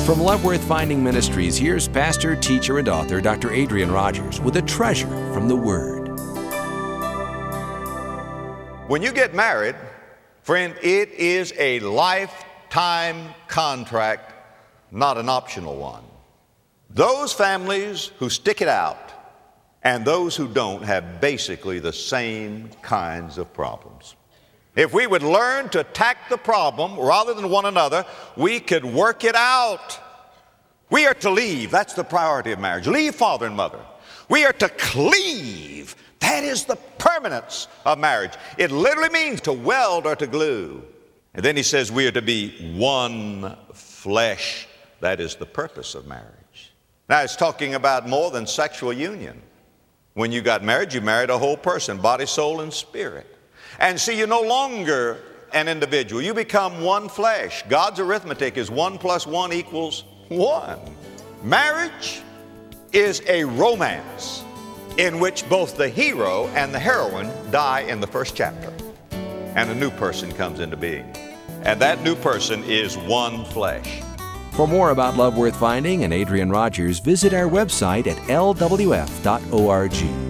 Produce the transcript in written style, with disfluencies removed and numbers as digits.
From Love Worth Finding Ministries, here's pastor, teacher, and author Dr. Adrian Rogers with a treasure from the Word. When you get married, friend, it is a lifetime contract, not an optional one. Those families who stick it out and those who don't have basically the same kinds of problems. If we would learn to attack the problem rather than one another, we could work it out. We are to leave. That's the priority of marriage. Leave father and mother. We are to cleave. That is the permanence of marriage. It literally means to weld or to glue. And then he says we are to be one flesh. That is the purpose of marriage. Now it's talking about more than sexual union. When you got married, you married a whole person, body, soul, and spirit. And see, you're no longer an individual. You become one flesh. God's arithmetic is 1 + 1 = 1. Marriage is a romance in which both the hero and the heroine die in the first chapter, and a new person comes into being. And that new person is one flesh. For more about Love Worth Finding and Adrian Rogers, visit our website at lwf.org.